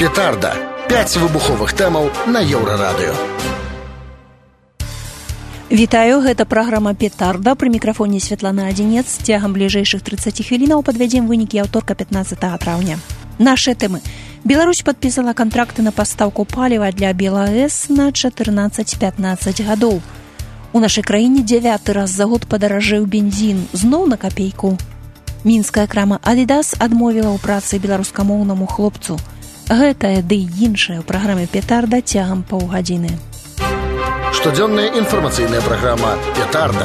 Петарда. 5 выбуховых тэмаў на Еўрарадыё. Вітаю, гэта праграма «Петарда». Пры мікрафоне Святлана Адзінец. Цягам бліжэйшых 30 хвілінаў падвядзем вынікі аўторка 15 траўня. Нашы тэмы. Беларусь падпісала кантракты на пастаўку паліва для БелАЭС на 14-15 гадоў. У нашай краіне 9-й раз за год падаражэў бензін, зноў на капейку. Мінская крама «Адидас» адмовіла ў працы беларускамоўнаму хлопцу. Гэтае ды іншае ў праграме «Петарда» цягам паўгадзіны. Штодзённая інфармацыйная праграма «Петарда».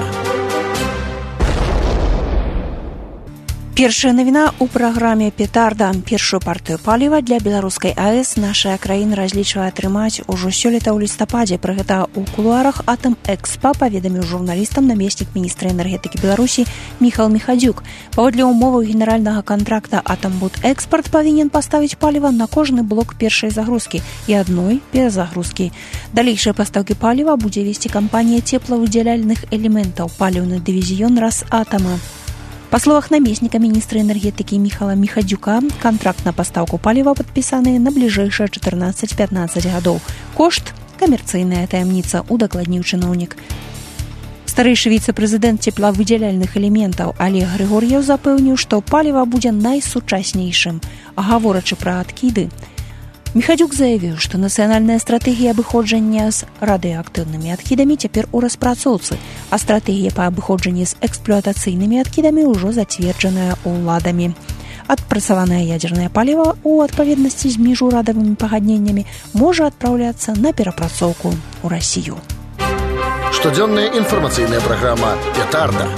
Першая навіна ў праграме «Петарда». Першую партыю паліва для беларускай АЭС наша краіна разлічвае атрымаць ужо сёлета ў лістападзе. Пры гэта ў кулуарах «Атамэкспа» паведаміў журналістам намеснік міністра энергетыкі Беларусі Міхал Міхадзюк. Паводле ўмоваў генеральнага кантракта «Атамбудэкспарт» павінен паставіць паліва на кожны блок першай загрузкі і адной перазагрузкі. Далейшыя пастаўкі паліва будзе весці кампанія цеплавыдзяляльных элементаў «Паліўны дывізіён Расатама». Па словах намесніка міністра энергетыкі Міхала Міхадзюка, кантракт на пастаўку паліва падпісаны на бліжэйшыя 14-15 гадоў. Кошт – камерцыйная таямніца, удакладніў чыноўнік. Старэйшы віцэ-прэзідэнт цеплавыдзяляльных элементаў Олег Григор'еў запэўніў, што паліва будзе найсучаснейшым. Гаворачы пра адкіды, Міхадзюк заявіў, што нацыянальная стратэгія абыходжання з радыеактыўнымі адкідамі цяпер у распрацоўцы, а стратэгія па абыходжанні з эксплуатацыйнымі адкідамі ўжо зацверджаная ўладамі. Адпрацаванае ядзернае паліва ў адпаведнасці з міжурадавымі пагадненнямі можа адпраўляцца на перапрацоўку ў Расію. Штодзённая інфармацыйная праграма «Петарда».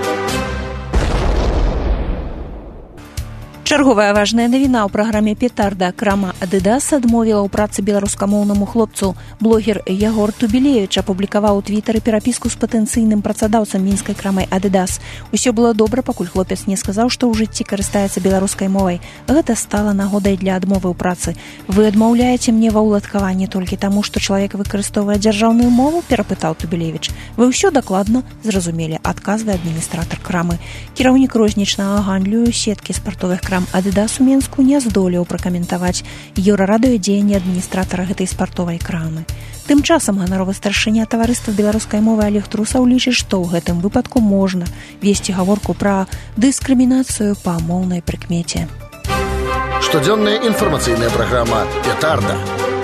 Чарговая важная навіна ў праграме «Петарда». Крама «Адидас» адмовіла ў працы беларускамоўнаму хлопцу. Блогер Ягор Тубілевіч апублікаваў у твітары перапіску з патэнцыйным працадаўцам мінскай крамай «Адидас». Усё было добра, пакуль хлопец не сказаў, што ў жыцці карыстаецца беларускай мовай. Гэта стала нагодай для адмовы ў працы. Вы адмаўляеце мне ва ўладкаванні толькі таму, што чалавек выкарыстоўвае дзяржаўную мову, перапытаў Тубілевіч. Вы ўсё дакладна зразумелі, адказвае адміністратар крамы. Кіраўнік рознічнага гандлю сеткі спартовых крам «Адидас» у Менску не здолеў пракаментаваць Еўрарадыё дзеянні адміністратара гэтай спартовай крамы. Тым часам ганаровы старшыня таварыства беларускай мовы Олег Трусаў лічыць, што ў гэтым выпадку можна весці гаворку пра дыскрымінацыю па моўнай прыкмеце. Штодзённая інфармацыйная праграма «Петарда».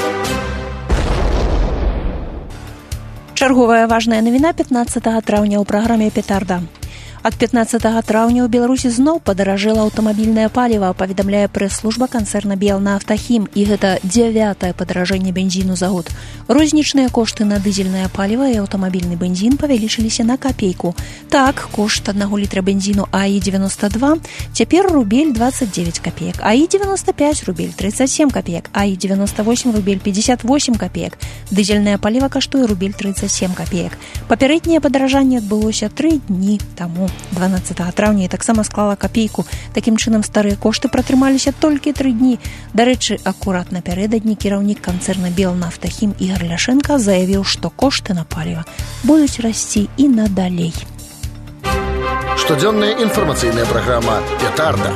Чарговая важная навіна 15 траўня ў праграме «Петарда». Ад 15 траўня ў Беларусі зноў падаражэла аўтамабільнае паліва, паведамляе прэс-служба канцэрна «Белнафтахім», і гэта 9-е падаражэнне бензіну за год. Рознічныя кошты на дызельнае паліва і аўтамабільны бензін павялічыліся на капейку. Так, кошт 1 літра бензіну АІ-92 цяпер рубель 29 копеек, АІ-95 рубель 37 копеек, АІ-98 рубель 58 копеек. Дызельнае паліва каштуе рубель 37 копеек. Папярэдняе падаражанне адбылося 3 дні таму. 12 траўня і таксама склала капейку. Такім чынам старыя кошты пратрымаліся толькі 3 дні. Дарэчы, акурат напярэдадні кіраўнік канцэрна «Белнафтахім» Ігор Ляшенко заявіў, што кошты на паліва будуць расці і надалей. Штодзённая інфармацыйная праграма «Петарда».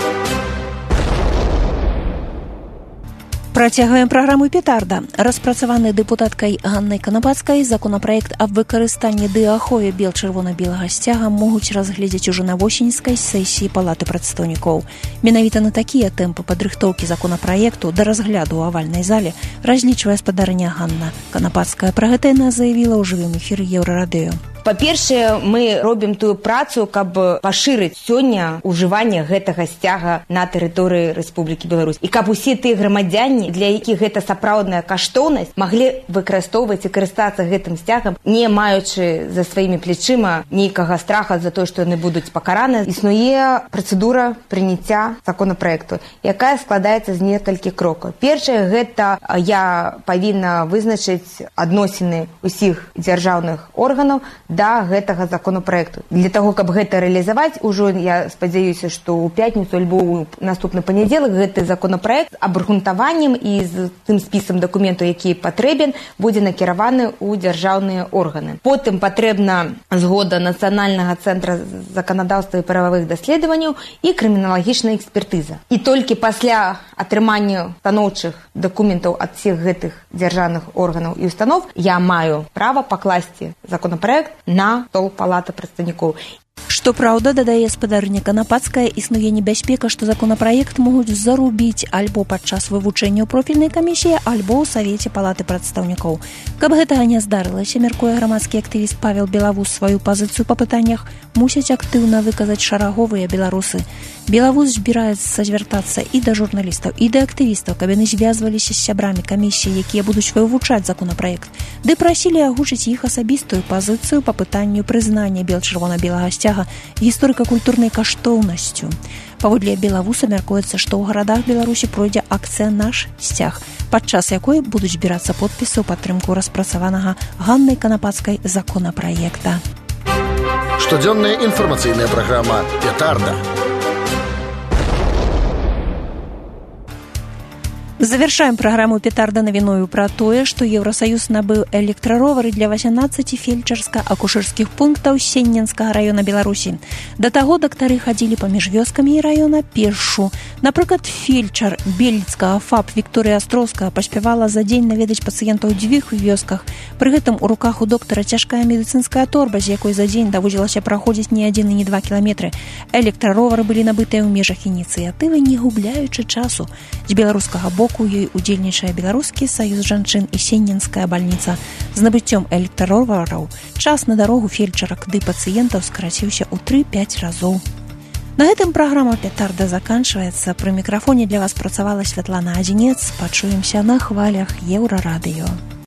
Працягваем праграму «Петарда». Распрацаваны дэпутаткай Ганнай Канапацкай законапраект аб выкарыстанні дыахою бел-чырвона-белага сцяга могуць разгледзець ужо на восеньскай сесіі Палаты прадстаўнікоў. Менавіта на такія тэмпы падрыхтоўкі законапраекту да разгляду ў авальнай зале разлічвае спадарня Ганна Канапацкая. Пра гэта яна заявіла ў жывым эфіры Еўрарадыё. Па-першае, мы робім тую працу, каб пашырыць сёння ўжыванне гэтага сцяга на тэрыторыі Рэспублікі Беларусь. І каб усе тыя грамадзяне, для якіх гэта сапраўдная каштоўнасць, маглі выкарыстоўваць і карыстацца гэтым сцягам, не маючы за сваімі плечыма нейкага страха за тое, што яны будуць пакараны. Існуе працэдура прыняцця законапраекту, якая складаецца з некалькіх крокаў. Першае, гэта я павінна вызначыць адносіны ўсіх дзяржаўных органаў да гэтага законапраекту. Для таго, каб гэта рэалізаваць, ужо я спадзяюся, што ў пятніцу альбо ў наступны панядзелак гэты законапраект абгрунтаваннем і з тым спісам дакументаў, які патрэбен, будзе накіраваны ў дзяржаўныя органы. Потым патрэбна згода Нацыянальнага цэнтра заканадаўства і прававых даследаванняў і крыміналагічная экспертыза. І толькі пасля атрымання станоўчых дакументаў ад всіх гэтых дзяржаўных органаў і установ я маю права пакласці законапраект на стол палаты прадстаўнікоў. Што праўда, дадае спадарня Канапацкая, існуе небяспека, што законапраект могуць зарубіць альбо падчас вывучэння ў профільнай камісіі, альбо ў Савеце палаты прадстаўнікоў. Каб гэтага не здарылася, мяркуе грамадскі актывіст Павел Белавус, сваю пазіцыю па пытаннях мусяць актыўна выказаць шараговыя беларусы. Белавус збіраецца звяртацца і да журналістаў, і да актывістаў, каб яны звязваліся з сябрамі камісіі, якія будуць вывучаць законапраект, ды прасілі агучыць іх асабістую пазіцыю па пытанню прызнання бел-чырвона-белага сцяга гісторыка-культурнай каштоўнасцю. Паводле Белавуса мяркуецца, што ў гарадах Беларусі пройдзе акцыя «Наш сцяг», падчас якой будуць збірацца подпісы ў падтрымку распрацаванага Ганнай Канапацкай законапраекта. Штодзённая інфармацыйная праграма «Петарда». Завершаем праграму «Петарда» навіною пра тое, што Еўрасаюз набыў электраровары для 18 фельчарска-акушэрскіх пунктаў Сенненскага раёна Беларусі. Да таго дактары хадзілі паміж вёскамі і раёна пешшу. Напрыклад, фельчар бельгійскага ФАП Вікторыя Астроўская паспявала за дзень наведаць пацыентаў у 2 вёсках. Пры гэтым у руках у доктара цяжкая медыцынская торба, з якой за дзень даводзілася праходзіць не 1 і не 2 кіламетры. Электраровары былі набытыя ў межах ініцыятывы, не губляючы часу. З беларускага боку у ёй удзельнічае Беларускі саюз жанчын і Сенненская бальніца. З набыццём электраровараў час на дарогу фельчарак ды пацыентаў скараціўся ў 3-5 разоў. На гэтым праграма «Петарда» заканчваецца. Пры мікрафоне для вас працавала Святлана Адзінец. Пачуемся на хвалях Еўрарадыё.